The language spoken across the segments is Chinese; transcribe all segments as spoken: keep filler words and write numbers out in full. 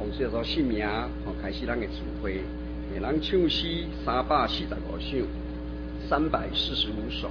从介绍姓名，吼开始咱的聚会，诶，咱唱诗三百四十五首，三百四十五首。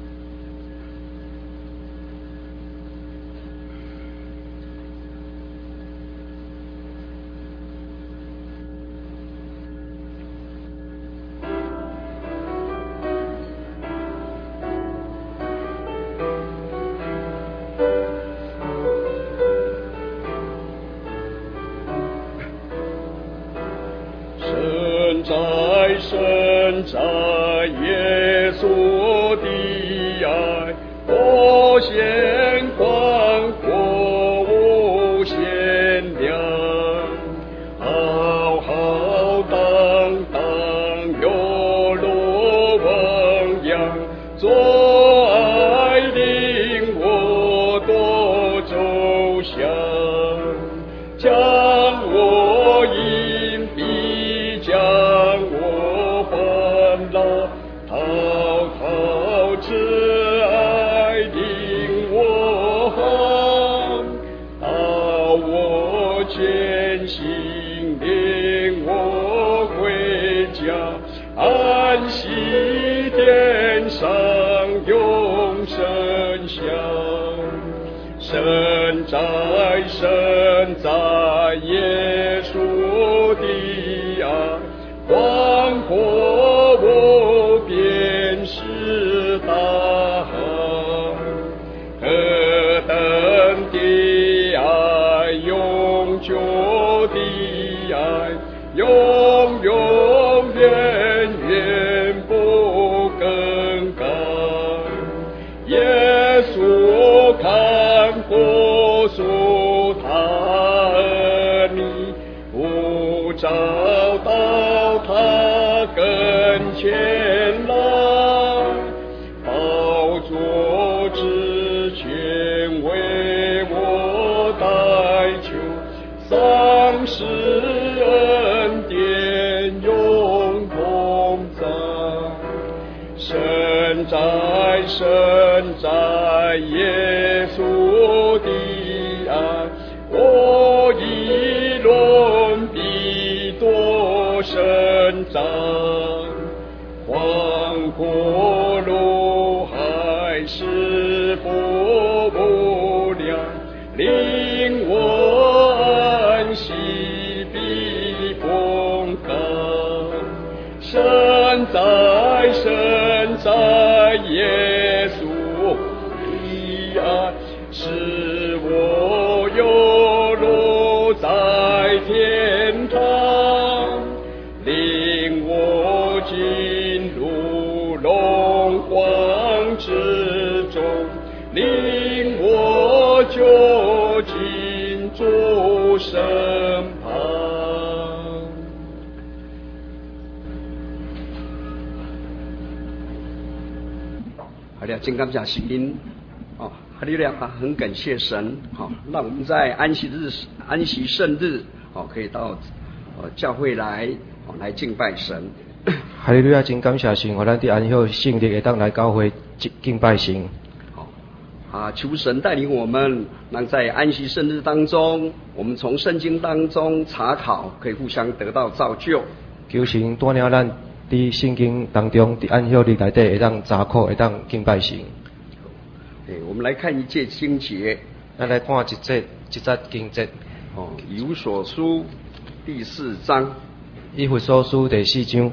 真感谢神哦，哈利路亚！很感谢神，好、哦，让我们在安息日、安息圣日，哦，可以到呃教会来，哦，来敬拜神。 哈利路亚！真感谢神，我咱伫安息圣日会当来教会敬拜神。 好、哦，啊，求神带领我们，让在安息圣日当中，我们从圣经当中查考，可以互相得到造就。 求神带领咱。伫圣经当中，伫安息日内底会当查考，会当敬拜神。 诶，我们来看一节经节， 咱来看一节一节经节。 哦，以弗所书第四章。 以弗所书第四章。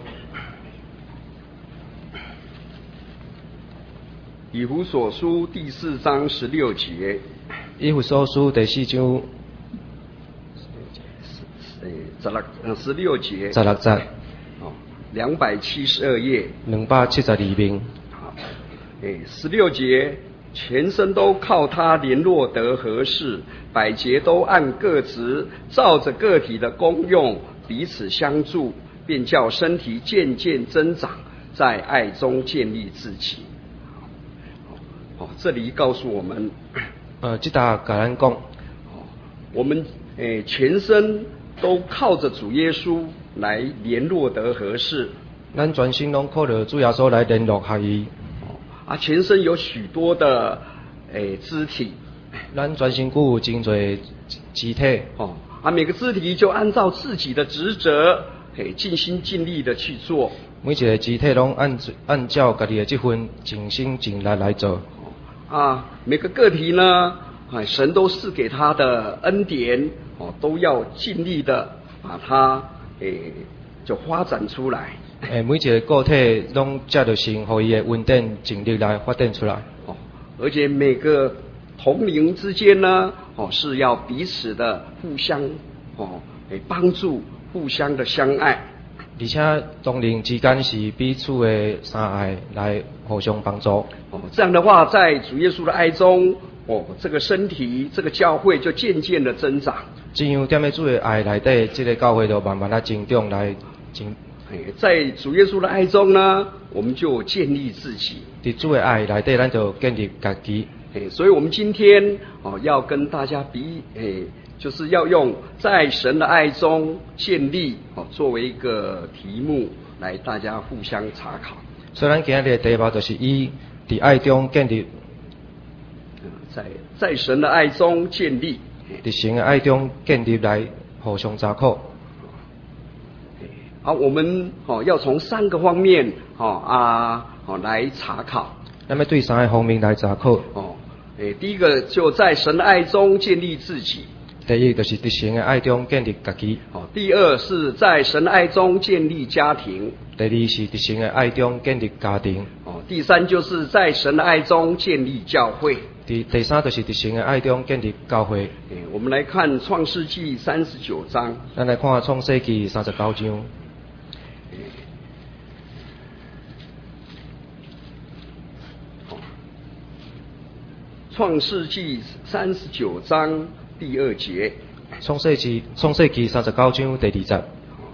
以弗所书第四章十六节。 以弗所书第四章。 诶，十六嗯十六节。 十六节。 两百七十二页， 两百七十二面。 好，诶，十六节，全身都靠它联络得合适，百节都按各职，照着个体的功用彼此相助，便叫身体渐渐增长，在爱中建立自己。好，这里告诉我们， 呃，这搭甲咱讲， 我们诶全身都靠着主耶稣来联络得合适， 咱全身拢靠着主耶稣来联络合伊。 啊，全身有许多的诶肢体， 咱全身躯有真侪肢体， 哦， 啊，每个肢体就按照自己的职责，嘿，尽心尽力的去做。 每一个肢体拢按按照家己的这份尽心尽力来做。 啊，每个个体呢，啊，神都赐给他的恩典，哦，都要尽力的把它，诶，就发展出来。 诶，每一个个体拢借着神予伊的恩典尽力来发展出来。 哦，而且每个同龄之间呢，哦，是要彼此的互相，哦，诶，帮助，互相的相爱。 而且同龄之间是彼此的相爱来互相帮助。 哦，这样的话，在主耶稣的爱中，哦，这个身体、这个教会就渐渐的增长。 这样踮咧主的爱内底，这个教会就慢慢来增长来增。 在主耶稣的爱中呢，我们就建立自己。 在主的爱内底，咱就建立家己。 所以我们今天哦，要跟大家比，诶，就是要用在神的爱中建立哦，作为一个题目来大家互相查考。 所以咱今日的题目就是以在爱中建立， 在在神的爱中建立， 在神的爱中建立来互相查考。 好，我们哦要从三个方面哦啊哦来查考。 那么对三个方面来查考。 哦，诶，第一个就在神的爱中建立自己。 第一就是在神的爱中建立家己。 哦，第二是在神的爱中建立家庭。 第二是在神的爱中建立家庭。 哦，第三就是在神的爱中建立教会。 第第三就是在神的爱中建立教会。 诶，我们来看创世纪三十九章。 咱来看创世纪三十九章。 创世纪三十九章第二节。 创世纪创世纪三十九章第二节。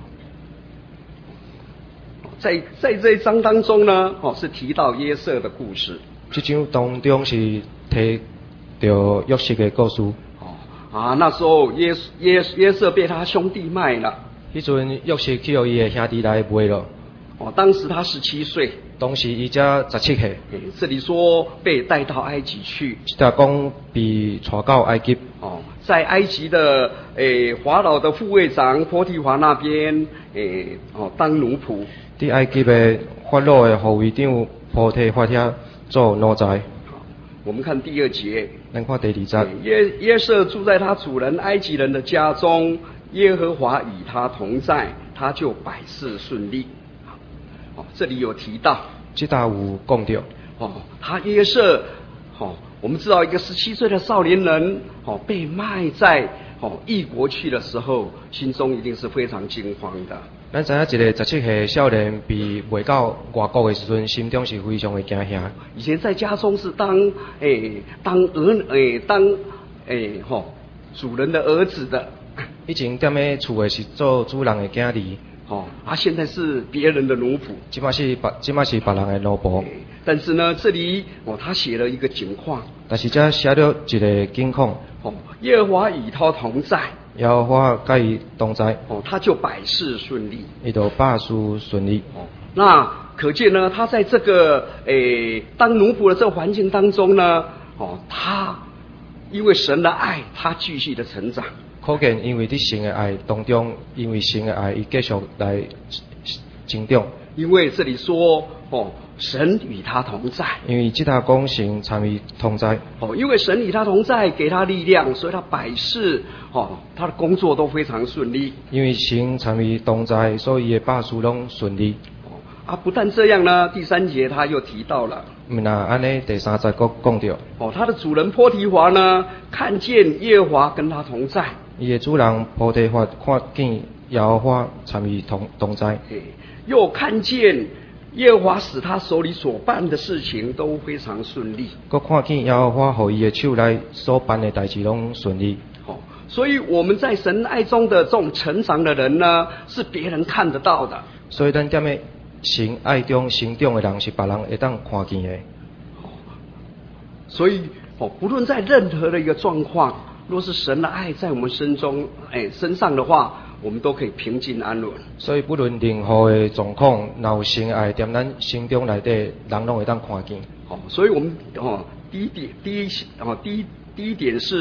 在在这一章当中呢，哦，是提到约瑟的故事。 这章当中是提到约瑟的故事。 哦啊，那时候约约约瑟被他兄弟卖了。 迄阵约瑟去互伊的兄弟来卖了。 哦，当时他十七岁。 当时伊才十七岁。 这里说被带到埃及去。 即条讲被带到埃及。 哦，在埃及的诶法老的护卫长波提华那边，诶哦当奴仆。 伫埃及的法老的护卫长波提华遐做奴才。 我们看第二节。 咱看第二节。 约约瑟住在他主人埃及人的家中，耶和华与他同在，他就百事顺利。哦，这里有提到， 这搭有讲到， 哦，他约瑟，哦，我们知道一个十七岁的少年人，哦，被卖在哦异国去的时候，心中一定是非常惊慌的。 咱知影一个十七岁的少年被卖到外国的时阵，心中是非常的惊吓。 以前在家中是当诶当儿诶当诶吼、哦、主人的儿子的， 以前踮咧厝的是做主人的囝儿。 哦，啊，现在是别人的奴仆， 即马是别，即马是别人的奴仆。 但是呢，这里哦，他写了一个情况。 但是这写了一个情况。 哦，耶和华与他同在。 耶和华甲伊同在。 哦，他就百事顺利。 伊就百事顺利。 哦，那可见呢，他在这个诶当奴仆的这个环境当中呢，哦，他因为神的爱，他继续的成长。 可见，因为伫神的爱当中，因为神的爱，伊继续来成长。 因为这里说，哦，神与他同在。 因为这条讲神参与同在。 哦，因为神与他同在，给他力量，所以他百事，哦，他的工作都非常顺利。 因为神参与同在，所以伊的百事拢顺利。 哦，啊，不但这样呢，第三节他又提到了。 嗯那安尼第三节佫讲到。 哦，他的主人波提华呢，看见耶和华跟他同在。 伊的主人波提华看见耶和华参与同同在， 又看见耶和华使他手里所办的事情都非常顺利。 佮看见耶和华互伊的手来所办的代志拢顺利。 哦，所以我们在神爱中的这种成长的人呢，是别人看得到的。 所以咱踮咧神爱中成长的人，是别人会当看见的。 哦，所以哦，不论在任何的一个状况。若是神的爱在我们身中，哎，身上的话，我们都可以平静安稳。 所以不论任何的状况，若有神的爱在咱心中内底，人拢会当看见。 哦，所以我们哦，第一点，第一哦，第一第一点是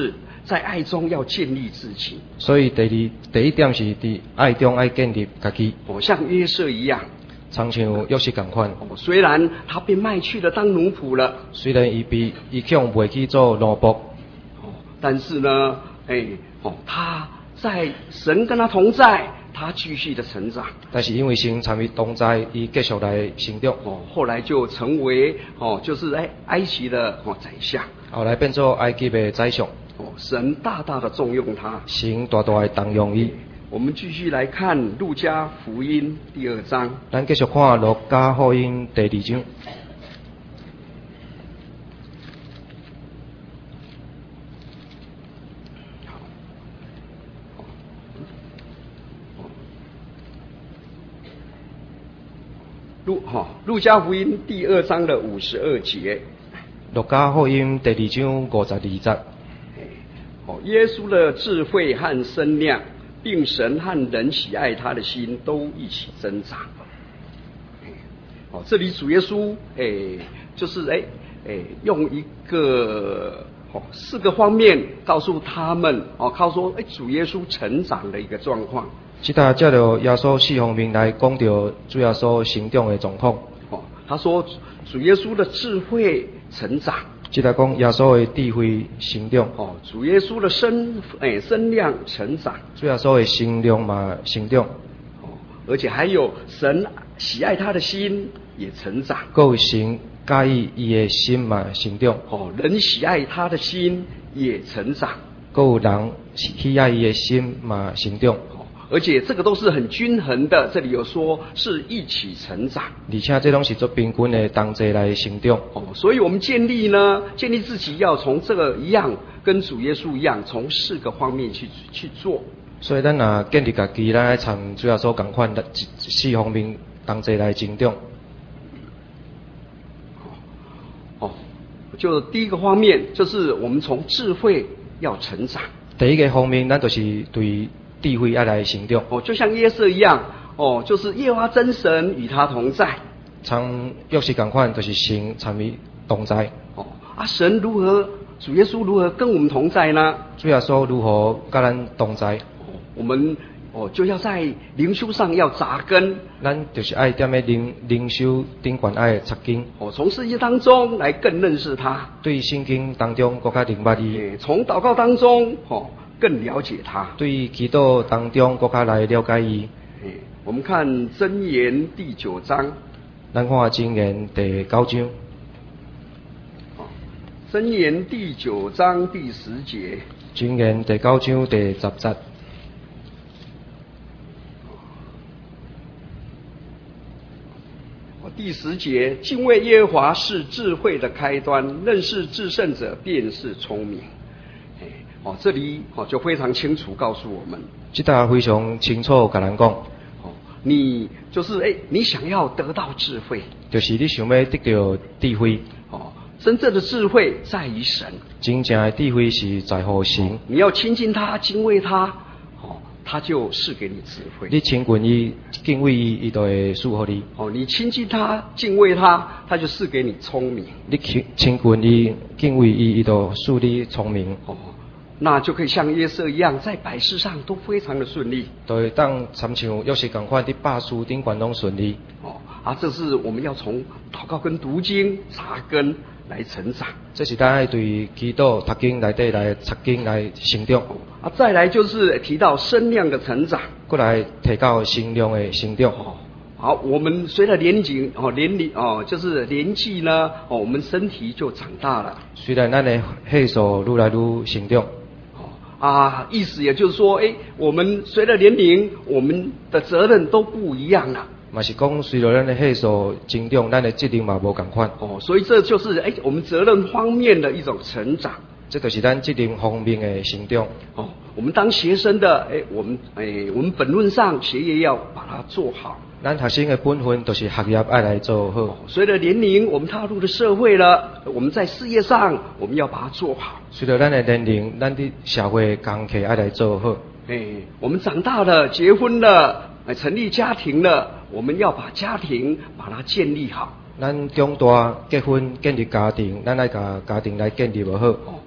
在爱中要建立自己。 所以第二第一点是伫爱中爱建立家己。 哦，像约瑟一样， 常像约瑟共款。 哦，虽然他被卖去了当奴仆了， 虽然伊被伊强卖去做奴仆， 哦，但是呢，哎，哦，他在神跟他同在，他继续的成长。 但是因为神参与同在，伊继续来成长。 哦，后来就成为哦，就是哎埃及的哦宰相。 后来变做埃及的宰相。 哦，神大大的重用他， 神大大的重用伊。 我们继续来看路加福音第二章。 咱继续看路加福音第二章。 路哈路加福音第二章的五十二节。 路加福音第二章五十二节。 哦，耶稣的智慧和身量，并神和人喜爱他的心都一起增长。哦，这里主耶稣哎，就是哎哎用一个哦四个方面告诉他们哦，告诉哎主耶稣成长的一个状况。 即搭借着耶稣四方面来讲到主耶稣成长的状况。 哦，他说主耶稣的智慧成长。 即搭讲耶稣的智慧成长。 哦，主耶稣的身诶身量成长。 主耶稣的身量嘛成长。 哦，而且还有神喜爱他的心也成长。 还有神介意伊的心嘛成长。 哦，人喜爱他的心也成长。 还有人喜爱伊的心嘛成长。 而且这个都是很均衡的，这里有说是一起成长， 而且这拢是做平均的同齐来成长。 哦，所以我们建立呢，建立自己要从这个一样，跟主耶稣一样，从四个方面去去做。 所以咱若建立家己，咱爱参主耶稣共款，四方面同齐来成长。 哦，就第一个方面就是我们从智慧要成长。 第一个方面，咱就是对智慧要来成长。 哦，就像约瑟一样，哦，就是耶和华真神与他同在。 像约瑟共款，就是神参与同在。 哦，啊，神如何，主耶稣如何跟我们同在呢？ 主耶稣如何跟咱同在？ 哦，我们哦就要在灵修上要扎根。 咱就是爱踮咧灵灵修顶悬爱扎根。 哦，从世界当中来更认识他。 对圣经当中更加明白伊。 从祷告当中，哦。更了解他， 对祈祷当中更加来了解伊。 我们看箴言第九章， 咱看箴言第九章。 箴言第九章第十节。 箴言第九章第十節。 第十节，敬畏耶和华是智慧的开端，认识至圣者便是聪明。哦，这里哦就非常清楚告诉我们， 这搭非常清楚甲咱讲， 哦，你就是哎，你想要得到智慧， 就是你想要得到智慧。 哦，真正的智慧在于神， 真正的智慧是在乎神。哦， 你要亲近他，敬畏他，哦，他就赐给你智慧。 你亲近伊，敬畏伊，伊就会赐予你。 哦，你亲近他，敬畏他，他就赐给你聪明。 你亲亲近伊，敬畏伊，伊就赐你聪明。 哦。那就可以像约瑟一样，在百事上都非常的顺利。 对，当参像约瑟共款，伫百事顶悬拢顺利。 哦，啊，这是我们要从祷告跟读经扎根来成长。 这是咱爱对祈祷、读经内底来扎根来成长。 啊，再来就是提到身量的成长， 过来提高身量的成长。 哦，好，我们随着年纪哦年龄哦，就是年纪呢哦，我们身体就长大了。 虽然咱的岁数愈来愈成长。 啊，意思也就是说，哎，我们随着年龄，我们的责任都不一样了。 嘛是讲，随着咱的岁数增长，咱的责任嘛无共款。 哦，所以这就是哎，我们责任方面的一种成长。 这就是咱责任方面的成长。 哦，我们当学生的，哎，我们哎，我们本论上学业要把它做好。 咱学生的本分就是学业爱来做好。 随着年龄，我们踏入了社会了，我们在事业上我们要把它做好。 随着咱的年龄，咱的社会功课爱来做好。 哎，我们长大了，结婚了，成立家庭了，我们要把家庭把它建立好。 咱长大结婚建立家庭，咱爱把家庭来建立好。 哦，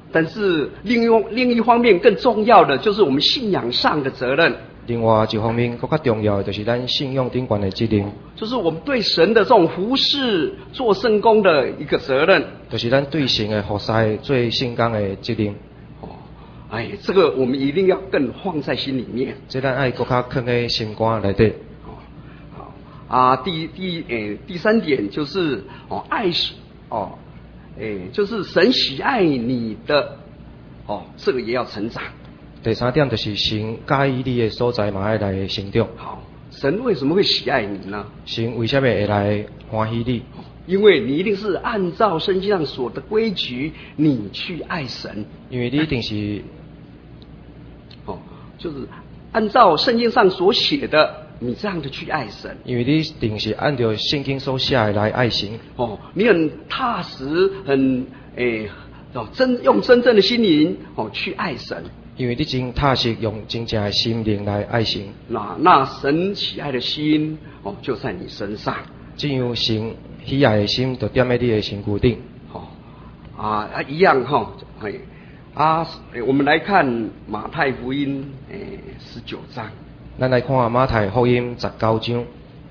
但是另一另一方面更重要的就是我们信仰上的责任。 另外一方面，更加重要的就是咱信仰顶端的责任， 就是我们对神的这种服侍、做圣工的一个责任， 就是咱对神的服侍、做圣工的责任。 哦，哎，这个我们一定要更放在心里面。 这咱爱更加放在心肝内底。 哦，好啊，第第诶第三点就是哦，爱是哦，诶就是神喜爱你的，哦，这个也要成长。 第三点就是神介意你的所在嘛，爱来成长。 好，神为什么会喜爱你呢？ 神为什么会来欢喜你？ 因为你一定是按照圣经上所的规矩，你去爱神。 因为你一定是， 哦，就是按照圣经上所写的，你这样的去爱神。 因为你一定是按照圣经所写的来爱神。 哦，你很踏实，很诶，哦，真用真正的心灵哦去爱神。 因为你真踏实，用真正的心灵来爱神。 那那神喜爱的心哦，就在你身上。 这样神喜爱的心，就点在你的身躯顶。 哦，啊啊一样哈，哎啊，我们来看马太福音诶十九章。 咱来看马太福音十九章。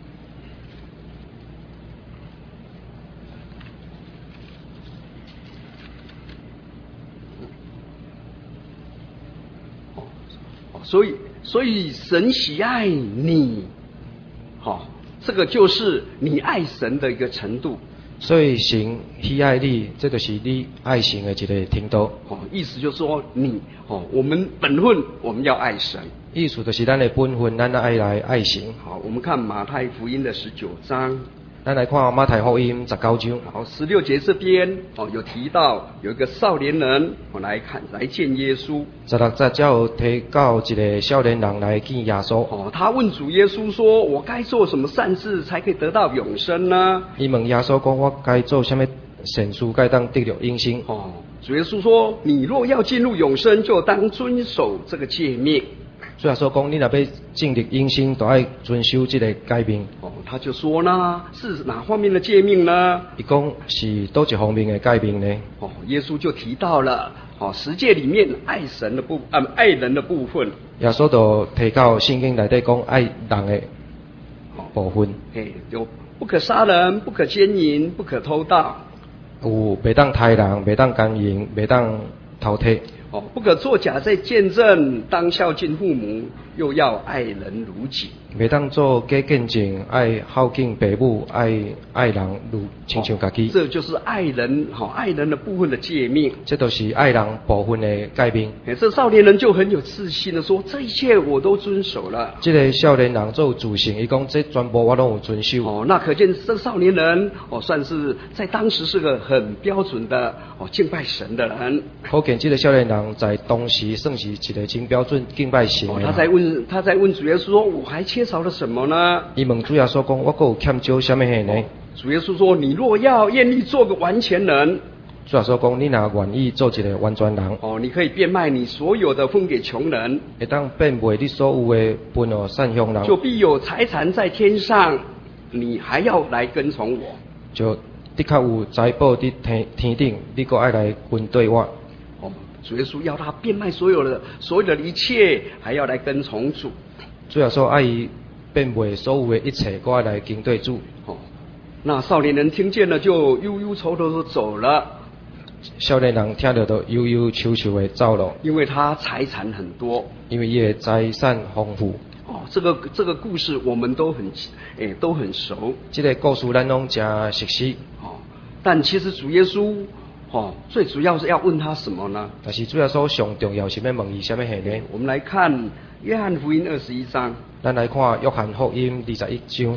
所以，所以神喜爱你，好、哦，这个就是你爱神的一个程度。 所以神喜爱你，这就是你爱神的一个程度。 哦，意思就是说你哦，我们本分我们要爱神。 意思就是咱的本分，咱爱来爱神。 好，我们看马太福音的十九章。 咱来看马太福音十九章。 好，十六节这边哦有提到有一个少年人，我来看来见耶稣。 十六节才有提到一个少年人来见耶稣。 哦，他问主耶稣说：“我该做什么善事才可以得到永生呢？” 伊问耶稣讲：“我该做什么善事，该当得到永生？” 哦，主耶稣说：“你若要进入永生，就当遵守这个诫命。” 主耶稣讲：“你若要进入永生，就要遵守这个诫命。” 哦，他就说呢，是哪方面的诫命呢？ 伊讲是多一方面的诫命呢？ 哦，耶稣就提到了哦，十诫里面爱神的部啊、呃、爱人的部分。 耶稣就提到圣经内底讲爱人的部分。 哎，有不可杀人，不可奸淫，不可偷盗。 有袂当杀人，袂当奸淫，袂当偷窃。 哦，不可作假再见证，当孝敬父母，又要爱人如己。 袂当做假见证，爱孝敬父母，爱爱人如亲像家己。 这就是爱人，好、哦、爱人的部分的诫命。 这都是爱人部分的诫命。 哎，这少年人就很有自信的说：“这一切我都遵守了。” 这个少年人做有自信，伊讲这全部我都有遵守。 哦，那可见这少年人哦，算是在当时是个很标准的哦敬拜神的人。 可见这个少年人在当时算是一个真标准敬拜神的人。 哦，他在问他在问主耶稣说：“我还缺少了什么呢？” 伊问主耶稣讲：“我还有欠少什么呢？”哦， 主耶稣说：“你若要愿意做个完全人。” 主耶稣讲：“你若愿意做一个完全人， 哦，你可以变卖你所有的分给穷人， 会当变卖你所有的分哦善向人， 就必有财产在天上。你还要来跟从我， 就的确有财宝伫天天顶，你阁爱来跟对我。” 哦，主耶稣要他变卖所有的所有的一切，还要来跟从主。 主耶稣爱伊变卖所有的一切，阁爱来跟对主。 哦，那少年人听见了，就忧忧愁愁的走了。 少年人听到都忧忧愁愁的走了， 因为他财产很多， 因为伊的财产丰富。 哦，这个这个故事我们都很诶都很熟。 这个故事咱拢真熟悉。 哦，但其实主耶稣哦，最主要是要问他什么呢？ 但是主耶稣上重要是要问伊什么呢？ 我们来看约翰福音二十一章。 咱来看约翰福音二十一章。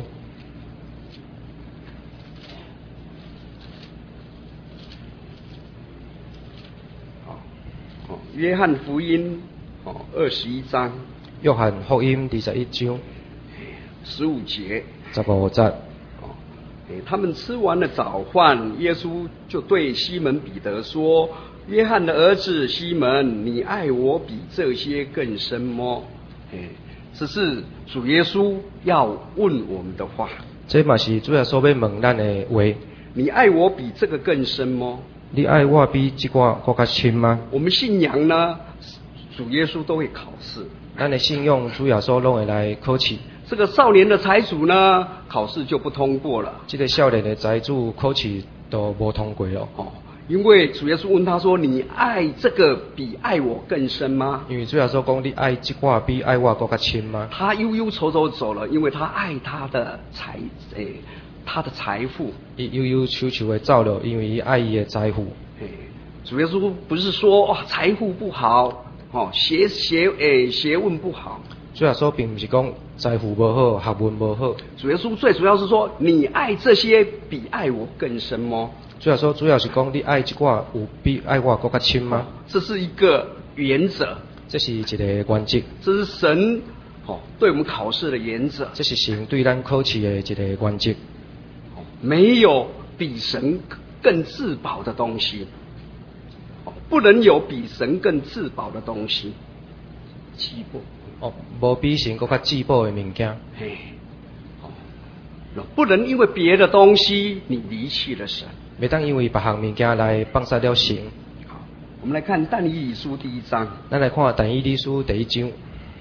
哦，约翰福音哦二十一章。 约翰福音二十一章十五节。 十五节。 哦，他们吃完了早饭，耶稣就对西门彼得说：“约翰的儿子西门，你爱我比这些更深么？”哎，这是主耶稣要问我们的话。 这嘛是主耶稣要问咱的话。 你爱我比这个更深么？ 你爱我比这寡更加亲吗？ 我们信仰呢，主耶稣都会考试。 咱的信用主耶稣拢会来考试。 这个少年的财主呢，考试就不通过了。 这个少年的财主考试都无通过了。 哦，因为主耶稣问他说：“你爱这个比爱我更深吗？” 因为主耶稣讲：“你爱这寡比爱我更加亲吗？” 他忧忧愁愁走了，因为他爱他的财，诶，他的财富。 伊忧忧愁愁的走了，因为伊爱伊的财富。 诶，主耶稣不是说哇财富不好，哦学学诶学问不好。 主耶稣并不是讲财富无好，学问无好。 主耶稣最主要是说，你爱这些比爱我更深吗？ 主耶稣主要是讲你爱这寡有比爱我更加亲吗？ 这是一个原则， 这是一个原则。 这是神哦对我们考试的原则。 这是神对咱考试的一个原则。 没有比神更自保的东西，不能有比神更自保的东西。自保哦，无比神更加自保的物件。 嘿，哦，不能因为别的东西你离弃了神。 袂当因为别项物件来放杀了神。 好，我们来看但以理书第一章。 咱来看但以理书第一章。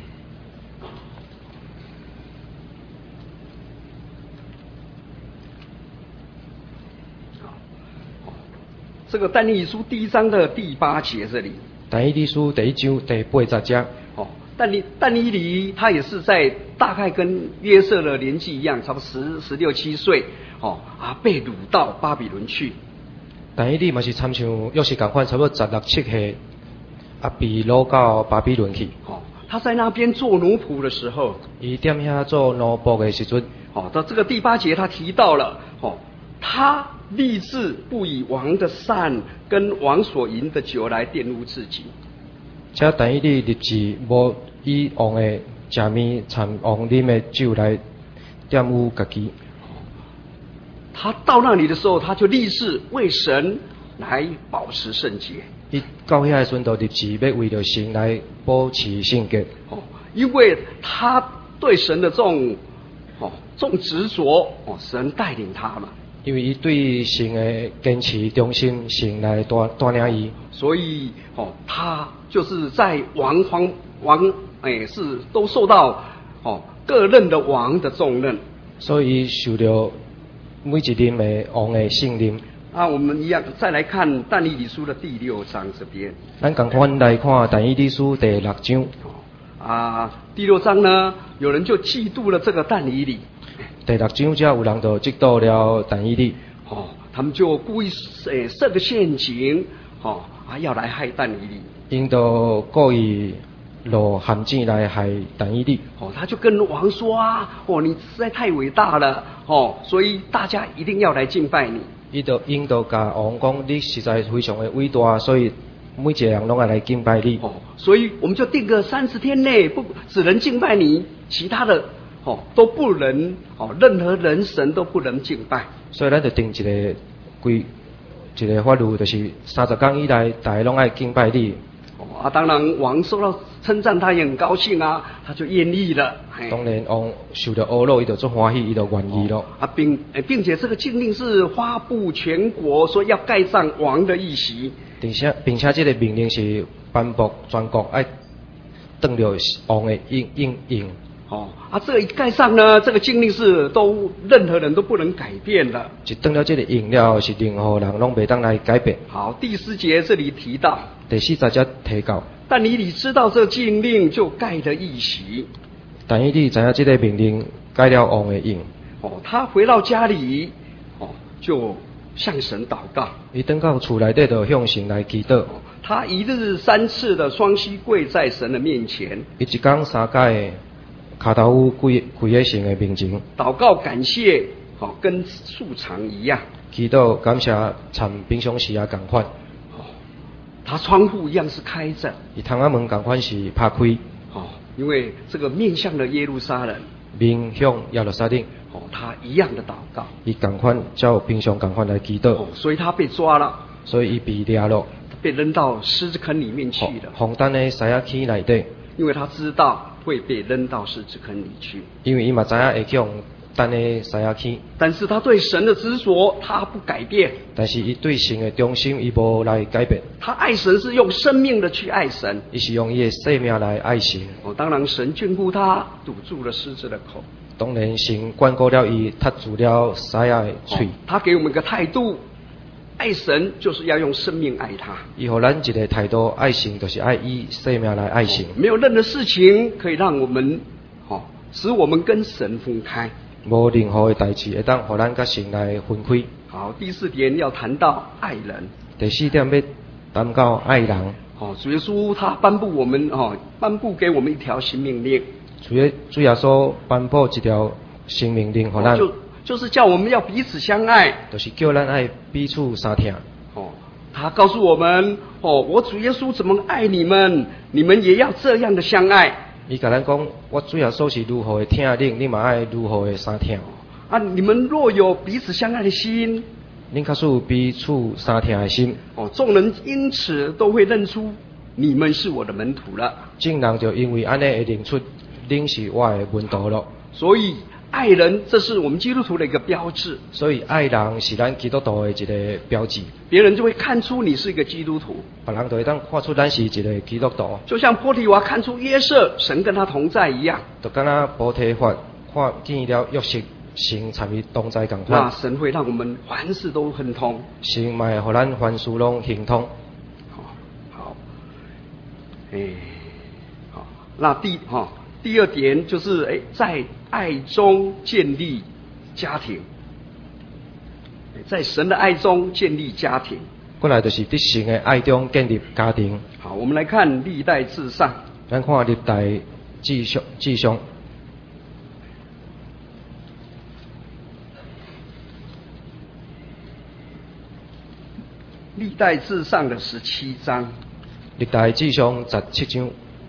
这个但以理书第一章的第八节这里。 但以理书第一章第八十节。 哦，但以但以理他也是在大概跟约瑟的年纪一样，差不多十十六七岁。哦啊，被掳到巴比伦去。 但以理嘛是参像约瑟同款，差不多十六七岁，啊被掳到巴比伦去。 哦，他在那边做奴仆的时候， 伊踮遐做奴仆的时阵， 哦，到这个第八节他提到了，哦，他立志不以王的膳跟王所饮的酒来玷污自己。 且但以理立志无以王的食面、掺王啉的酒来玷污家己。 他到那里的时候，他就立志为神来保持圣洁。 伊到遐的时阵，就立志要为着神来保持圣洁。 哦，因为他对神的这种哦这种执着，哦，神带领他嘛。 因为伊对神的坚持忠心，神来带带领伊。 所以哦，他就是在王方王哎是都受到哦各任的王的重任。 所以伊受到每一任的王的信任。 啊，我们一样再来看但以理书的第六章这边。 咱共款来看但以理书第六章。 啊，第六章呢，有人就嫉妒了这个但以理。 第六章才有人就嫉妒了但以理。 哦，他们就故意诶设个陷阱，哦啊要来害但以理。 因就故意落陷阱来害但以理。 哦，他就跟王说啊，哦，你实在太伟大了，哦，所以大家一定要来敬拜你。 伊就因就甲王讲，你实在非常的伟大，所以每一个人拢要来敬拜你。 哦，所以我们就定个三十天内不只能敬拜你，其他的哦都不能哦，任何人神都不能敬拜。 所以咱就定一个规一个法律，就是三十天以内，大家拢爱敬拜你。 啊，当然王受到称赞，他也很高兴啊，他就愿意了。 当然，王受到侮辱，伊就足欢喜，伊就愿意了。哦、 啊，并并且这个禁令是发布全国，说要盖上王的义玺， 并且并且这个命令是颁布全国爱登了王的印印印。 哦，啊，这个一盖上呢，这个禁令是都任何人都不能改变的。 一登了这个印了，是任何人拢袂当来改变。 好，第四节这里提到， 第四十节提到， 但以理知道这禁令，就盖了义玺。 但以理知影这个命令盖了王的印。 哦，他回到家里，哦，就向神祷告。 伊登到厝内底就向神来祈祷。 他一日三次的双膝跪在神的面前。 伊一天三届。卡头跪跪在神的面前， 祷告感谢，哦，跟素常一样。 祈祷感谢，参平常时也同款。 哦，他窗户一样是开着， 伊窗仔门同款是拍开。 哦，因为这个面向的耶路撒冷， 面向耶路撒冷。 哦，他一样的祷告， 伊同款照平常同款来祈祷。 哦，所以他被抓了， 所以伊被抓了， 被扔到狮子坑里面去了。 红灯的狮仔坑内底。 因为他知道会被扔到狮子坑里去， 因为伊嘛知影会去用等的使下去。 但是他对神的执着，他不改变。 但是伊对神的忠心，伊无来改变。 他爱神是用生命的去爱神， 伊是用伊的生命来爱神。 哦，当然神眷顾他，堵住了狮子的口。 当然神眷顾了伊，他住了狮子的嘴。 哦，他给我们一个态度。爱神就是要用生命爱他。 伊互咱一个态度，爱神就是爱以生命来爱神。 哦，没有任何事情可以让我们，哦，使我们跟神分开。 无任何的代志会当互咱甲神来分开。 好，第四点要谈到爱人。 第四点要谈到爱人。 哦，主耶稣他颁布我们哦，颁布给我们一条新命令。 主耶主耶稣颁布一条新命令，互咱。 哦就是叫我们要彼此相爱， 就是叫咱爱彼此相听。 哦，他告诉我们，哦，我主耶稣怎么爱你们，你们也要这样的相爱。 伊甲咱讲，我主耶稣是如何的听令，你嘛爱如何的相听。 啊，你们若有彼此相爱的心， 恁假使有彼此相听的心， 哦，众人因此都会认出你们是我的门徒了。 众人就因为安尼会认出恁是我的门徒了。 所以。爱人，这是我们基督徒的一个标志。 所以爱人是咱基督徒的一个标志。 别人就会看出你是一个基督徒。 别人就会当看出咱是一个基督徒。 就像波提娃看出约瑟，神跟他同在一样。 就敢若波提乏看见了约瑟，神参与同在共款。 那神会让我们凡事都亨通。 神嘛会互咱凡事拢亨通。 好，好，哎，好，那第哈。哦第二点就是哎，在爱中建立家庭，在神的爱中建立家庭。 过来就是在神的爱中建立家庭。 好，我们来看历代志上。 咱看历代志上，志上。 历代志上的十七章。 历代志上十七章。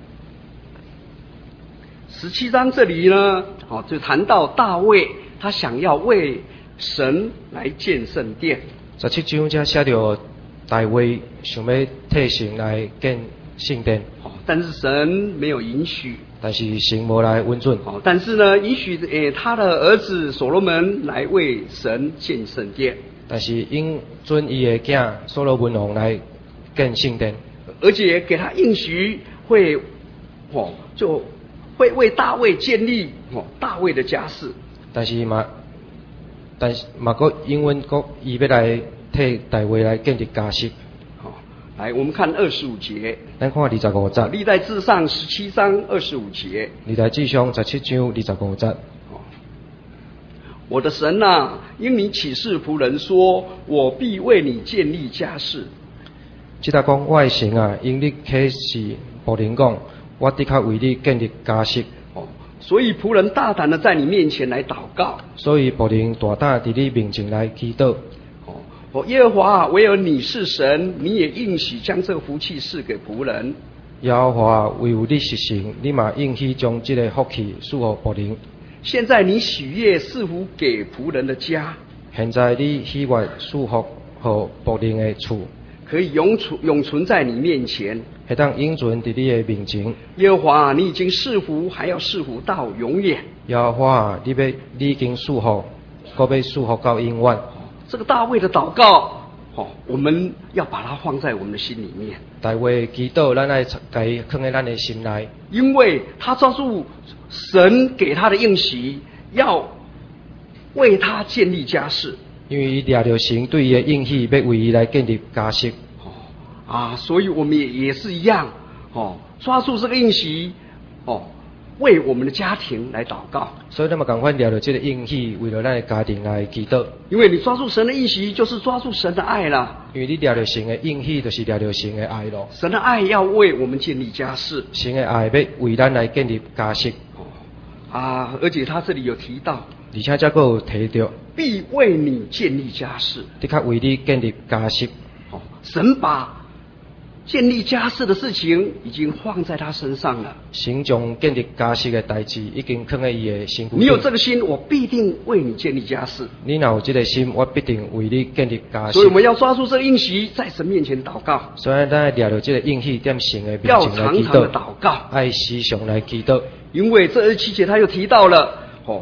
十七章这里呢，哦，就谈到大卫，他想要为神来建圣殿。 十七章才写到大卫想要替神来建圣殿。 哦，但是神没有允许。 但是神无来允准。 哦，但是呢，允许诶他的儿子所罗门来为神建圣殿。 但是应准伊的囝所罗门王来建圣殿， 而且给他应许会，哦，就。会为大卫建立哦大卫的家室， 但是嘛，但是嘛个英文国伊要来替大卫来建立家室。 好，哦，来我们看二十五节。 咱看二十五节。 历代志上十七章二十五节。 历代志上十七章二十五节。 哦，我的神呐，啊，因你启示仆人说，我必为你建立家室。 即搭讲我的神啊，因你启示仆人讲。我的确为你建立家室。 哦，所以仆人大胆的在你面前来祷告。 所以仆人大胆在你面前来祈祷。 哦，哦，耶和华，唯有你是神，你也应许将这个福气赐给仆人。 耶和华，唯有你是神，你嘛应许将这个福气赐给仆人。 现在你喜悦赐福给仆人的家。 现在你喜悦赐福给仆人的厝。 可以永存永存在你面前， 会当永存在你的面前。 耶和华，你已经赐福，还要赐福到永远。 耶和华，你要你已经赐福，搁要赐福到永远。 这个大卫的祷告，哦，我们要把它放在我们的心里面。 大卫祈祷，咱爱该放在咱的心内， 因为他抓住神给他的应许，要为他建立家室。 因为伊抓着神对伊的应许，要为伊来建立家室。 哦啊，所以我们也也是一样，哦，抓住这个应许，哦，为我们的家庭来祷告。 所以咱们赶快抓着这个应许，为了咱的家庭来祈祷。 因为你抓住神的应许，就是抓住神的爱了。 因为你抓着神的应许，就是抓着神的爱咯。 神的爱要为我们建立家室， 神的爱要为咱来建立家室。 哦啊，而且他这里有提到。 而且这个有提到， 必为你建立家室， 的确为你建立家室。 哦，神把建立家室的事情已经放在他身上了。 神将建立家室的代志已经放在伊的身躯。 你有这个心，我必定为你建立家室。 你若有这个心，我必定为你建立家室。 所以我们要抓住这个应许，在神面前祷告。 所以咱抓着这个应许，在神的面前要来祈祷， 常常的祷告， 爱时常来祈祷。 因为这二十七节他又提到了哦。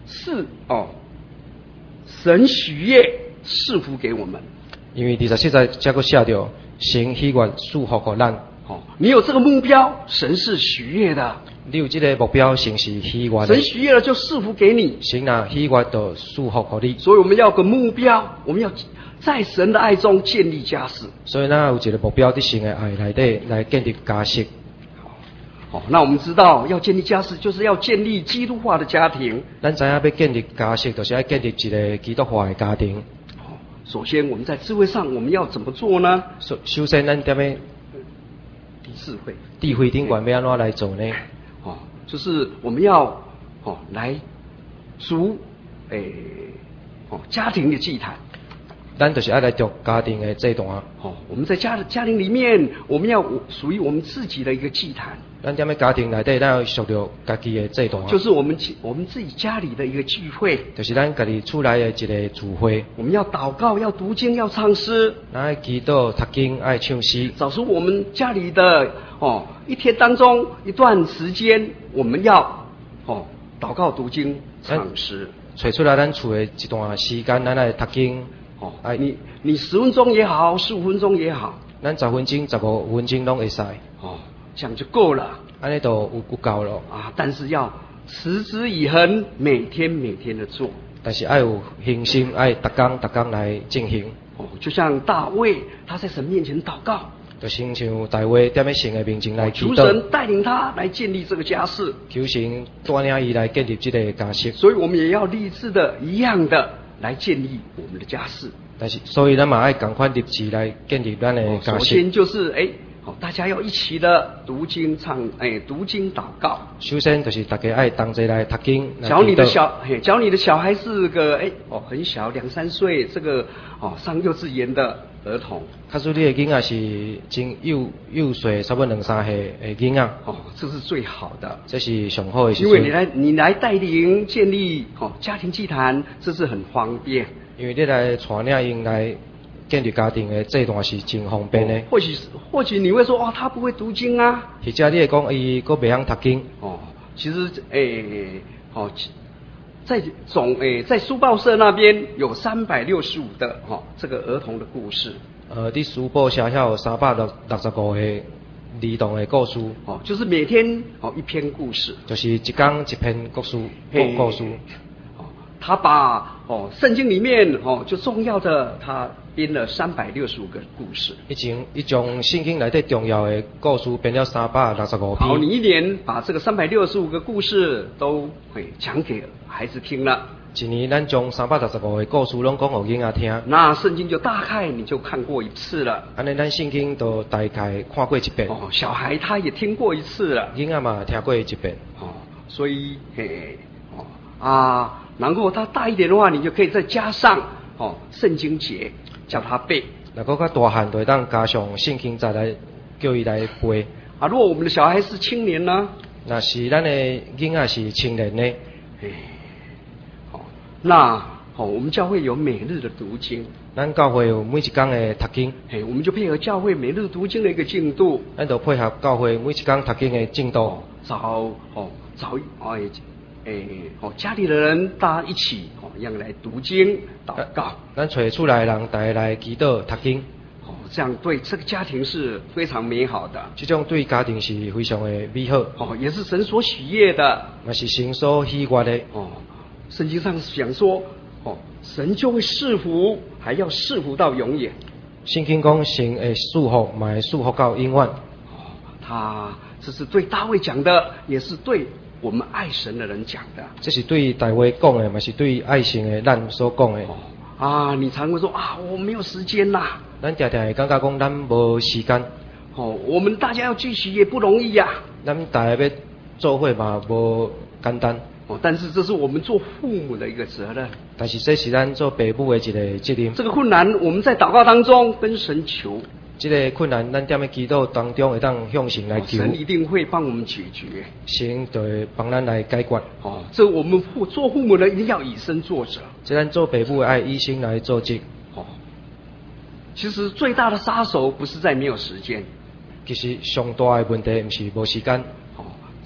是哦，神许愿赐福给我们。 因为第十七节这个写着，神喜悦祝福给咱。 哦，你有这个目标，神是喜悦的。 你有这个目标，神是喜悦的。 神喜悦了就赐福给你。 神啊，喜悦就祝福给你。 所以我们要有个目标，我们要在神的爱中建立家室。 所以咱有一个目标，在神的爱内底来建立家室。 好，那我们知道要建立家室，就是要建立基督化的家庭。 咱知影要建立家室，就是要建立一个基督化的家庭。 首先，我们在智慧上我们要怎么做呢？ 首首先，咱点样智慧？ 智慧顶管要安怎来做呢？ 哦，就是我们要哦来筑诶哦家庭的祭坛。 咱就是要来筑家庭的祭坛。 哦，我们在家家庭里面，我们要属于我们自己的一个祭坛。 咱踮咧家庭内底，咱要属着家己的祭坛。 就是我们我们自己家里的一个聚会。 就是咱家己厝内的一个聚会。 我们要祷告，要读经，要唱诗。 咱爱祈祷、读经、爱唱诗。 找出我们家里的哦一天当中一段时间，我们要哦祷告、读经、唱诗。 找出来咱厝的一段时间，咱来读经。 哦，哎，你你十分钟也好，十五分钟也好， 咱十分钟、十五分钟拢会使。 哦，这样就够了。 安尼就有有够了。 啊，但是要持之以恒，每天每天的做。 但是要有恒心，爱逐工逐工来进行。 哦，就像大卫，他在神面前祷告。 就亲像大卫踮咧神的面前来祈祷。 求神带领他来建立这个家室。 求神带领伊来建立这个家室。 所以我们也要立志的一样的来建立我们的家室。 但是，所以咱嘛爱赶快立志来建立咱的家室。 首先就是哎。好，大家要一起的读经唱，哎，读经祷告。 首先就是大家爱同齐来读经。 假如你的小，嘿，假如你的小孩是个哎哦很小两三岁，这个哦上幼稚园的儿童。 假如你的囡仔是真幼幼岁，差不多两三岁的囡仔。 哦，这是最好的。 这是上好的时。 因为你来你来带领建立哦家庭祭坛，这是很方便。 因为你来带领因来。建立家庭的这段是真方便的。 哦、或许或许你会说，哦，他不会读经啊。 或者你会讲，伊佫袂晓读经。 哦，其实诶，哦，在总诶，在书报社那边有三百六十五的哦，这个儿童的故事。 呃，伫书报社遐有三百六六十五个儿童的故事。 哦，就是每天哦一篇故事。 就是一天一篇故事，故故事。 哦，他把哦圣经里面哦就重要的他。编了三百六十五个故事， 已经一种圣经内底重要的故事编了三百六十五篇。 好，你一年把这个三百六十五个故事都会讲给孩子听了。 一年咱将三百六十五个故事拢讲给囡仔听， 那圣经就大概你就看过一次了。 安尼咱圣经都大概看过一遍。 哦，小孩他也听过一次了。 囡仔嘛听过一遍。 哦，所以嘿，哦啊，然后他大一点的话，你就可以再加上哦圣经节。叫他背， 那个较大汉就当加上圣经再来叫伊来背。 啊，如果我们的小孩是青年呢？ 那是咱的囡仔是青年呢。 哎，好，那好，我们教会有每日的读经。 咱教会有每一天的读经。 哎，我们就配合教会每日读经的一个进度。 咱就配合教会每一天读经的进度。 哦、找哦找哎。诶，哦，家里的人大家一起哦，一样来读经祷告。 咱找出来人，大家来祈祷读经。 哦，这样对这个家庭是非常美好的。 这种对家庭是非常的美好。 哦，也是神所喜悦的。 那是神所喜悦的。 哦，圣经上讲说，哦，神就会赐福，还要赐福到永远。 圣经讲神会祝福，嘛会祝福到永远。 哦，他这是对大卫讲的，也是对。我们爱神的人讲的， 这是对大卫讲的，嘛是对爱神的咱所讲的。 哦啊，你常会说啊，我没有时间呐。 咱常常会感觉讲咱无时间。 哦，我们大家要聚集也不容易呀、啊。 咱大家要做伙嘛无简单。 哦，但是这是我们做父母的一个责任。 但是这是咱做父母的一个责任。 这个困难，我们在祷告当中跟神求。 这个困难，咱踮咧祈祷当中会当向神来求。 神一定会帮我们解决。 神就会帮咱来解决。 哦，这我们父做父母的一定要以身作则。 这咱做父母的爱以身来作则。 哦，其实最大的杀手不是在没有时间。 其实上大的问题不是无时间。 哦，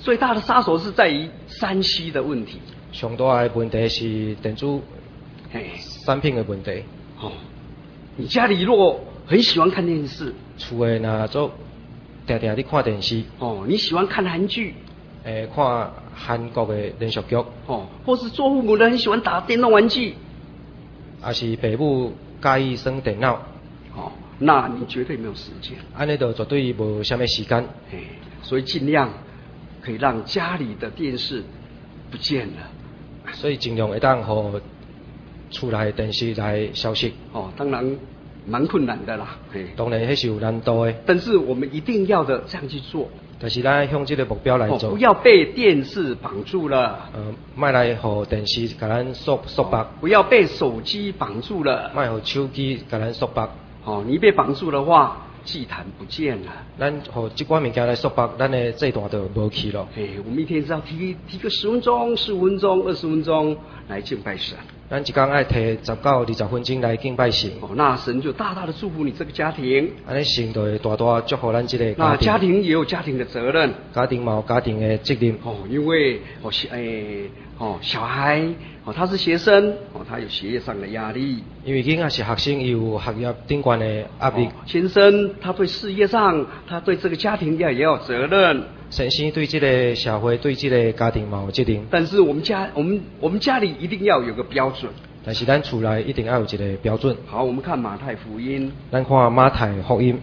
最大的杀手是在于三 C 的问题。 上大的问题是电子嘿， 产品的问题。 哦，你家里若很喜欢看电视， 厝的若做定定咧看电视， 哦，你喜欢看韩剧， 诶、看韩国的连续剧， 哦，或是做父母的很喜欢打电动玩具， 也是父母介意耍电脑， 哦，那你绝对没有时间。 安尼就绝对无啥物时间。 嘿，所以尽量可以让家里的电视不见了。 所以尽量会当互厝内电视来消息。 哦，当然蛮困难的啦。嘿， 当然，迄是有难度的， 但是我们一定要的这样去做。 但是咱向这个目标来做， 哦，不要被电视绑住了。 呃，莫来互电视甲咱束束缚， 哦，不要被手机绑住了。 莫互手机甲咱束缚。 哦，你被绑住的话，祭坛不见了。 咱互即款物件来束缚，咱的祭坛就无去了。 嘿，我们一天只要提提个十分钟、十五分钟、二十分钟来敬拜神。 咱一工爱摕十到二十分钟来敬拜神。 哦，那神就大大的祝福你这个家庭。 安尼神就会大大祝福咱这个家庭。 那家庭也有家庭的责任。 家庭嘛有家庭的责任。 哦，因为哦，诶，哦，小孩哦，他是学生哦，他有学业上的压力。 因为囡仔是学生，伊有学业顶悬的压力。 哦，先生他对事业上，他对这个家庭也也有责任。 先生对这个社会、对这个家庭嘛有责任。 但是我们家，我们我们家里一定要有个标准。 但是咱厝内一定要有一个标准。 好，我们看马太福音。 咱看马太福音。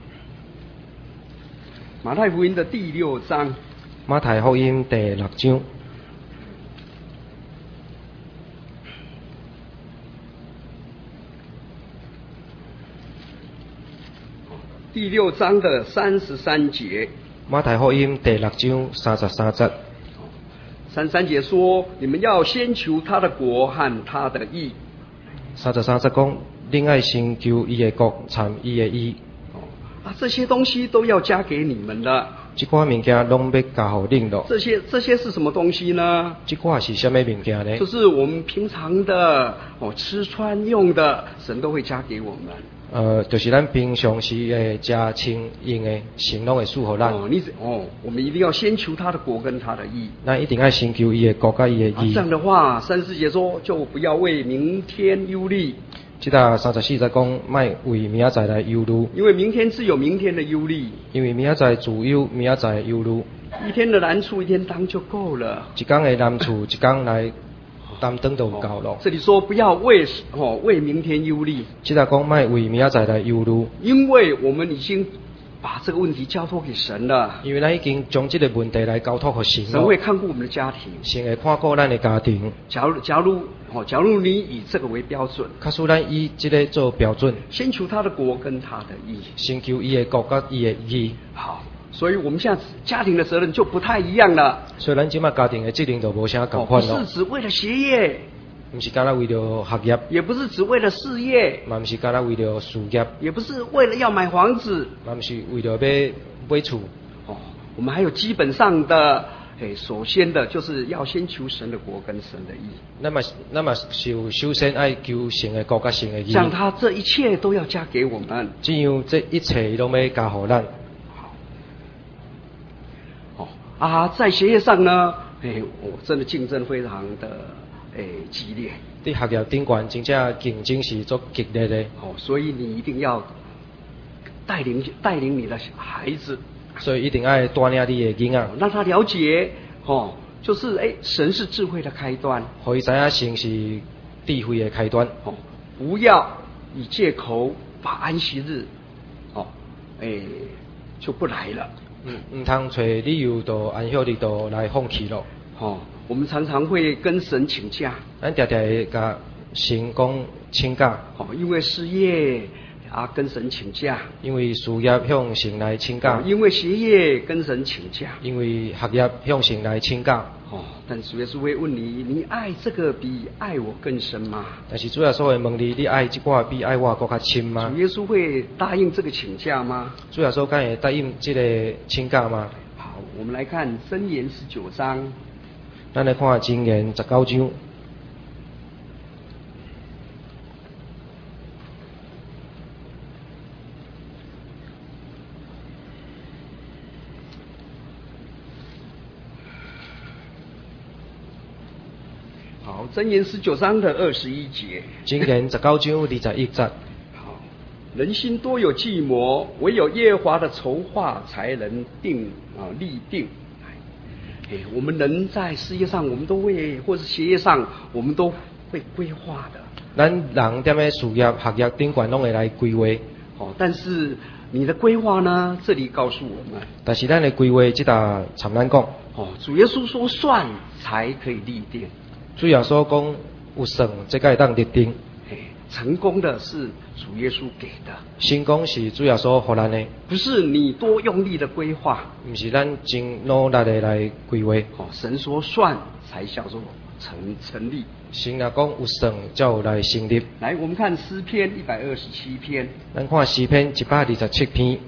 马太福音的第六章。 马太福音第六章。 第六章的三十三节。 马太福音第六章三十三节。 三十三节说：“你们要先求他的国和他的义。” 三十三节讲，恁爱先求伊的国，参伊的义。 哦，啊，这些东西都要加给你们的。 这款物件拢要加互恁咯。 这些这些是什么东西呢？ 这款是什么物件呢？ 就是我们平常的哦，吃穿用的，神都会加给我们。 呃，就是咱平常时诶食穿用诶，神拢会赐互咱。 哦，你哦，我们一定要先求他的国跟他的义。 咱一定要先求伊诶国甲伊诶义。 啊，这样的话，三十四节说，就不要为明天忧虑。 即搭三十四节讲，莫为明仔载来忧虑。 因为明天自有明天的忧虑。 因为明仔载自有明仔载忧虑。 一天的难处一天当就够了。 一天的难处一天来担当就有够咯。 这里说不要为哦为明天忧虑。 即搭讲莫为明仔载来忧虑。 因为我们已经把这个问题交托给神了。 因为咱已经将这个问题来交托给神了。 神会看顾我们的家庭。 神会看顾咱的家庭。 假如假如哦，假如你以这个为标准， 假使咱以这个做标准， 先求他的国跟他的义， 先求伊的国甲伊的义。 好，所以我们现在家庭的责任就不太一样了。 所以咱即马家庭的责任就无啥共款咯。 不是只为了学业。 不是干那为了学业， 也不是只为了事业， 嘛不是干那为了事业， 也不是为了要买房子， 嘛不是为了买买厝。 哦，我们还有基本上的，诶，首先的就是要先求神的国跟神的义。 那么，那么就首先爱求神的国甲神的义。 像他这一切都要加给我们， 只有这一切都要加互咱。 好，哦啊，在学业上呢，诶，我真的竞争非常的。诶，激烈！ 伫学业顶悬，真正竞争是足激烈的。 哦，所以你一定要带领带领你的孩子， 所以一定要带领你的囡仔， 让他了解，哦，就是诶，神是智慧的开端， 互伊知影神是智慧的开端。 哦，不要以借口把安息日，哦，诶，就不来了。 嗯，唔通找理由就安息日就来放弃咯。 哦。我们常常会跟神请假， 咱常常会甲神讲请假， 哦，因为事业啊跟神请假， 因为事业向神来请假， 哦，因为学业跟神请假， 因为学业向神来请假。 哦，但主耶稣会问你：你爱这个比爱我更深吗？ 但是主耶稣会问你：你爱这个比爱我更较深吗？ 主耶稣会答应这个请假吗？ 主耶稣敢会答应这个请假吗？ 好，我们来看箴言十九章。 咱来看箴言十九章。 好，箴言十九章的二十一节。 箴言十九章二十一節。 好，人心多有计谋，唯有耶和华的筹划才能定啊立定。哎，我们人在事业上，我们都会，或是学业上，我们都会规划的。 咱人踮咧事业、学业顶悬，拢会来规划。 哦，但是你的规划呢？这里告诉我们， 但是咱的规划，即搭参咱讲。 哦，主耶稣说算才可以立定。 主耶稣讲有算，才会当立定。 哎，成功的是主耶稣给的， 成功是主耶稣予咱的， 不是你多用力的规划， 不是咱真努力的来规划。 哦，神说算才叫做成成立。 神若讲有算，才有来成立。 来，我们看诗篇一百二十七篇。 咱看诗篇一百二十七篇。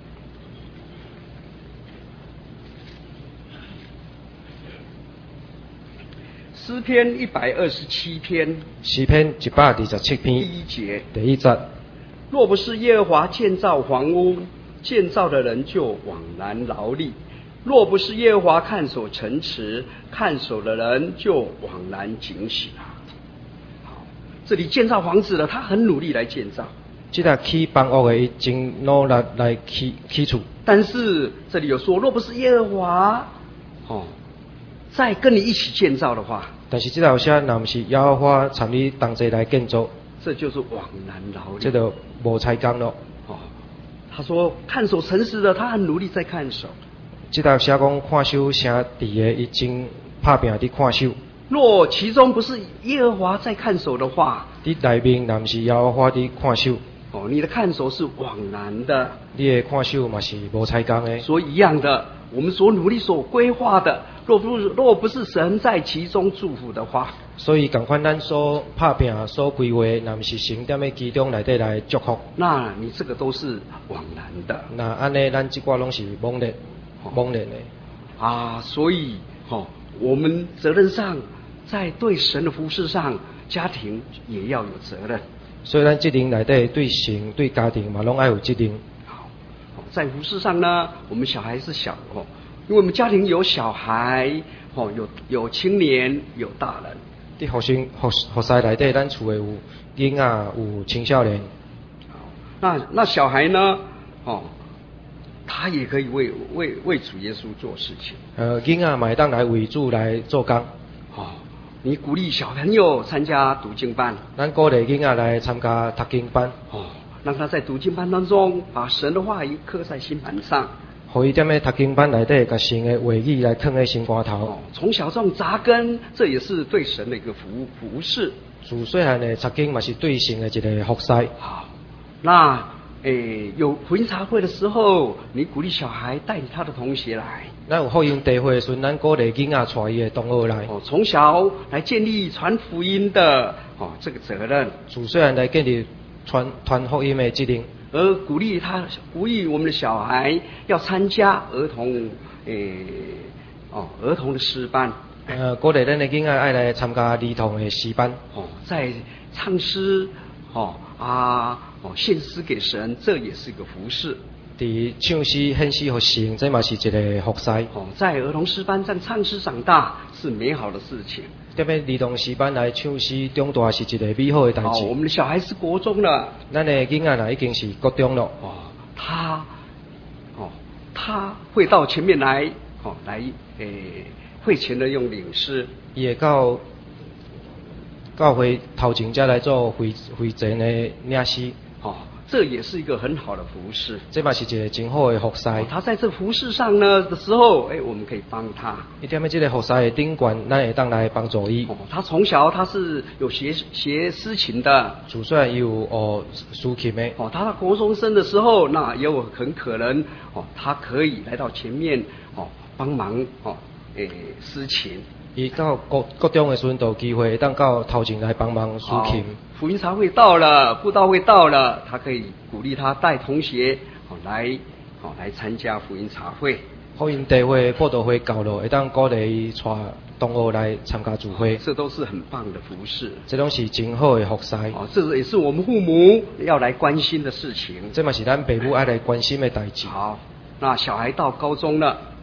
诗篇一百二十七篇。 诗篇一百二十七篇。 第一节。 第一节。 若不是耶和华建造房屋，建造的人就枉然劳力；若不是耶和华看守城池，看守的人就枉然警醒。好，这里建造房子了，他很努力来建造。 这个起房屋的，伊真努力来起起厝。 但是这里有说，若不是耶和华，哦，再跟你一起建造的话， 但是这条写，若不是耶和华参与同齐来建造， 这就是枉然劳力。 这就无才干咯。 哦，他说看守城市的，他很努力在看守。 这条写讲看守城池的，伊真拍拼伫看守。 若其中不是耶和华在看守的话， 伫内面若不是耶和华伫看守， 哦，你的看守是枉然的， 你的看守嘛是无才干的。 所以一样的，我们所努力所规划的，若不若不是神在其中祝福的话， 所以共款咱所拍拼所规划，若不是神踮咧其中内底来祝福， 那你这个都是枉然的。 那安尼咱即寡拢是枉然枉然的啊，所以哦，我们责任上，在对神的服事上，家庭也要有责任。 所以咱责任内底对神对家庭嘛，拢爱有责任。 好，在服事上呢，我们小孩是小哦，因为我们家庭有小孩哦，有有青年，有大人。 伫学生学学师内底，咱厝诶有囡仔，有青少年。 好，那那小孩呢？哦，他也可以为为为主耶稣做事情。 呃，囡仔嘛会当来为主来做工。 哦，你鼓励小朋友参加读经班， 咱鼓励囡仔来参加读经班。 哦，让他在读经班当中把神的话语刻在心盘上。 互伊踮咧读经班内底，甲神的话语来放在心肝头。 哦，从小这种扎根，这也是对神的一个服服侍。 自细汉的读经嘛是对神的一个服侍。 好，那诶有福音茶会的时候，你鼓励小孩带他的同学来。 咱有福音茶会的时阵，咱鼓励囡仔带伊的同学来。 哦，从小来建立传福音的哦这个责任。 自细汉来建立传传福音的责任。 而鼓励他，鼓励我们的小孩要参加儿童诶哦儿童的诗班。 呃，鼓励咱的囡仔爱来参加儿童的诗班。 哦，在唱诗，哦啊哦献诗给神，这也是一个服事。 伫唱诗献诗给神，这嘛是一个服侍。 哦，在儿童诗班在唱诗长大是美好的事情。 踮咧儿童诗班来唱诗长大是一个美好的代志。 哦，我们的小孩是国中了， 咱的囡仔呐已经是国中了。 哦，他，哦，他会到前面来，哦，来诶会前的用领诗。 伊会到教会头前才来做会会前的领诗。 哦，这也是一个很好的服侍。 这嘛是一个真好的服侍。 哦，他在这服侍上呢的时候，哎，我们可以帮他。 伊踮咧这个服侍的顶悬，咱会当来帮助伊。 哦，他从小他是有学学诗琴的， 自细伊有学诗琴的。 哦，他到国中生的时候，那也有很可能哦，他可以来到前面哦帮忙哦，诶诗琴。 伊到国国中的时阵，就有机会会当到头前来帮忙诗琴。 福音茶会到了，布道会到了，他可以鼓励他带同学哦来哦来参加福音茶会。 福音茶会、布道会到了，会当鼓励伊带同学来参加聚会。 这都是很棒的服事。 这拢是真好的服侍。 哦，这也是我们父母要来关心的事情。 这嘛是咱父母爱来关心的代志。 好，那小孩到高中了。